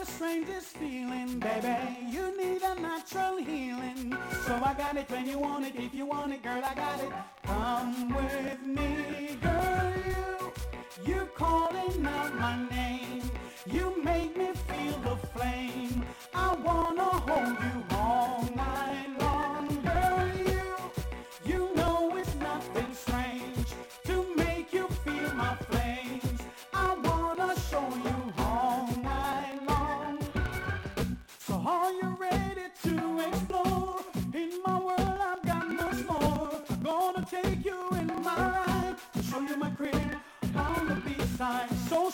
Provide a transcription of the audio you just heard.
the strangest feeling, baby. You need a natural healing. So I got it when you want it. If you want it, girl, I got it. Come with me, girl. You calling out my name. You make me feel the flame. I wanna hold you all night long, girl. You know it's nothing strange to make you feel my flames. I wanna show you all night long. So are you ready to explore? In my world I've got much more. I'm gonna take you in my ride, show you my crib on the beach side. So